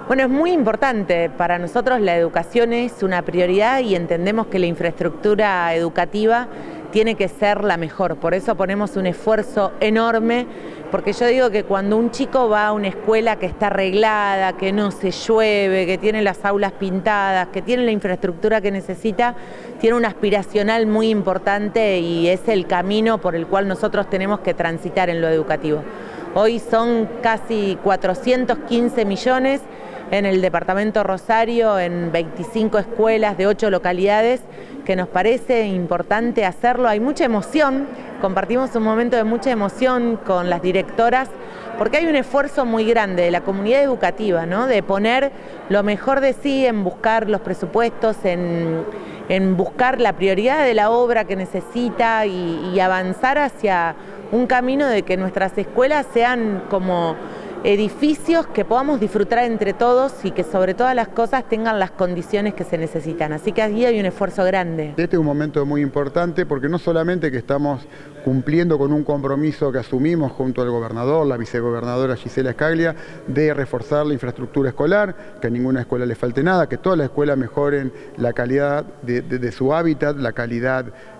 Bueno, es muy importante. Para nosotros la educación es una prioridad y entendemos que la infraestructura educativa tiene que ser la mejor. Por eso ponemos un esfuerzo enorme, porque yo digo que cuando un chico va a una escuela que está arreglada, que no se llueve, que tiene las aulas pintadas, que tiene la infraestructura que necesita, tiene un aspiracional muy importante y es el camino por el cual nosotros tenemos que transitar en lo educativo. Hoy son casi 415 millones en el departamento Rosario, en 25 escuelas de 8 localidades, que nos parece importante hacerlo. Hay mucha emoción, compartimos un momento de mucha emoción con las directoras, porque hay un esfuerzo muy grande de la comunidad educativa, ¿no? De poner lo mejor de sí en buscar los presupuestos, en buscar la prioridad de la obra que necesita y avanzar hacia un camino de que nuestras escuelas sean como edificios que podamos disfrutar entre todos y que sobre todas las cosas tengan las condiciones que se necesitan. Así que allí hay un esfuerzo grande. Este es un momento muy importante porque no solamente que estamos cumpliendo con un compromiso que asumimos junto al gobernador, la vicegobernadora Gisela Scaglia, de reforzar la infraestructura escolar, que a ninguna escuela le falte nada, que todas las escuelas mejoren la calidad de su hábitat, la calidad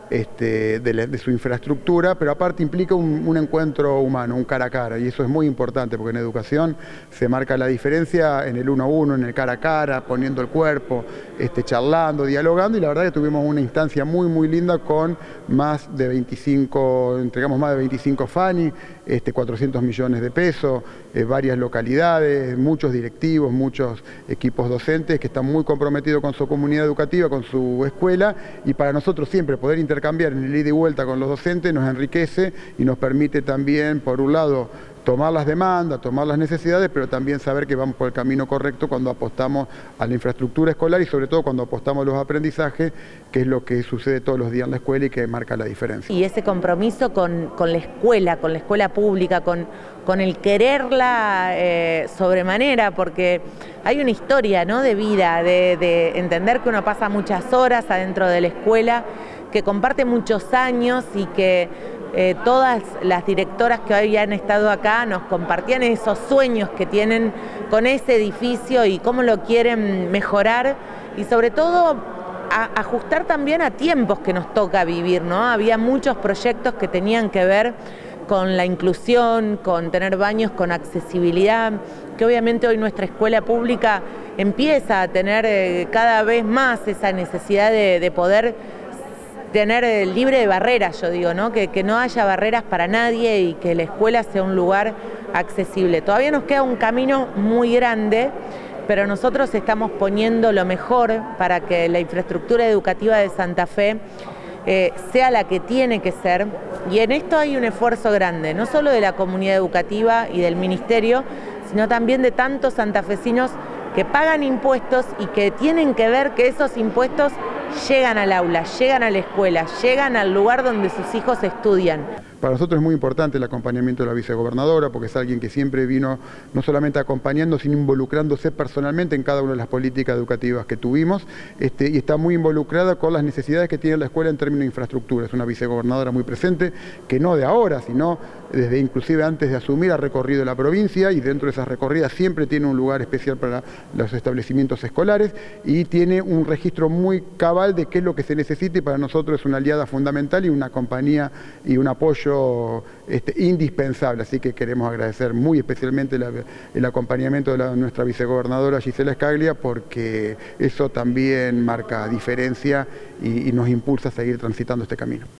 de su infraestructura, pero aparte implica un encuentro humano, un cara a cara, y eso es muy importante porque en educación se marca la diferencia en el uno a uno, en el cara a cara, poniendo el cuerpo, charlando, dialogando, y la verdad que tuvimos una instancia muy linda con más de 25, entregamos más de 25 FANI, 400 millones de pesos, varias localidades, muchos directivos, muchos equipos docentes que están muy comprometidos con su comunidad educativa, con su escuela, y para nosotros siempre poder intercambiar en el ida y vuelta con los docentes nos enriquece y nos permite también, por un lado, tomar las demandas, tomar las necesidades, pero también saber que vamos por el camino correcto cuando apostamos a la infraestructura escolar y sobre todo cuando apostamos a los aprendizajes, que es lo que sucede todos los días en la escuela y que marca la diferencia. Y ese compromiso con la escuela pública, con el quererla sobremanera, porque hay una historia, ¿no?, de vida, de entender que uno pasa muchas horas adentro de la escuela, que comparte muchos años y que todas las directoras que hoy han estado acá nos compartían esos sueños que tienen con ese edificio y cómo lo quieren mejorar y sobre todo ajustar también a tiempos que nos toca vivir, ¿no? Había muchos proyectos que tenían que ver con la inclusión, con tener baños con accesibilidad, que obviamente hoy nuestra escuela pública empieza a tener cada vez más esa necesidad de poder tener libre de barreras, yo digo, ¿no? Que no haya barreras para nadie y que la escuela sea un lugar accesible. Todavía nos queda un camino muy grande, pero nosotros estamos poniendo lo mejor para que la infraestructura educativa de Santa Fe sea la que tiene que ser, y en esto hay un esfuerzo grande, no solo de la comunidad educativa y del ministerio, sino también de tantos santafesinos que pagan impuestos y que tienen que ver que esos impuestos llegan al aula, llegan a la escuela, llegan al lugar donde sus hijos estudian. Para nosotros es muy importante el acompañamiento de la vicegobernadora porque es alguien que siempre vino no solamente acompañando, sino involucrándose personalmente en cada una de las políticas educativas que tuvimos y está muy involucrada con las necesidades que tiene la escuela en términos de infraestructura. Es una vicegobernadora muy presente, que no de ahora, sino desde inclusive antes de asumir ha recorrido la provincia y dentro de esas recorridas siempre tiene un lugar especial para los establecimientos escolares y tiene un registro muy cabal de qué es lo que se necesita y para nosotros es una aliada fundamental y una compañía y un apoyo indispensable, así que queremos agradecer muy especialmente el acompañamiento de nuestra vicegobernadora Gisela Scaglia porque eso también marca diferencia y nos impulsa a seguir transitando este camino.